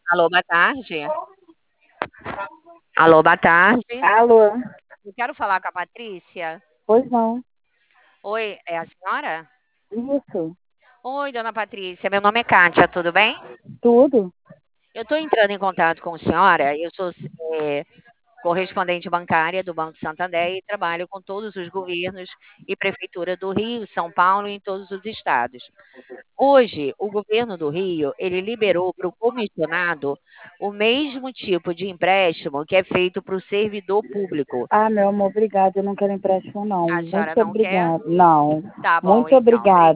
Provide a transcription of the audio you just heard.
Alô, boa tarde. Alô, boa tarde. Alô? Eu quero falar com a Patrícia. Pois não. Oi, é a senhora? Isso. Oi, dona Patrícia. Meu nome é Kátia, tudo bem? Tudo? Eu estou entrando em contato com a senhora. Eu sou correspondente bancária do Banco Santander e trabalho com todos os governos e prefeitura do Rio, São Paulo e em todos os estados. Hoje, o governo do Rio, ele liberou para o comissionado o mesmo tipo de empréstimo que é feito para o servidor público. Ah, meu amor, obrigada. Eu não quero empréstimo, não. A senhora Muito não quer? obrigada. Não. Tá bom, Muito então. obrigada.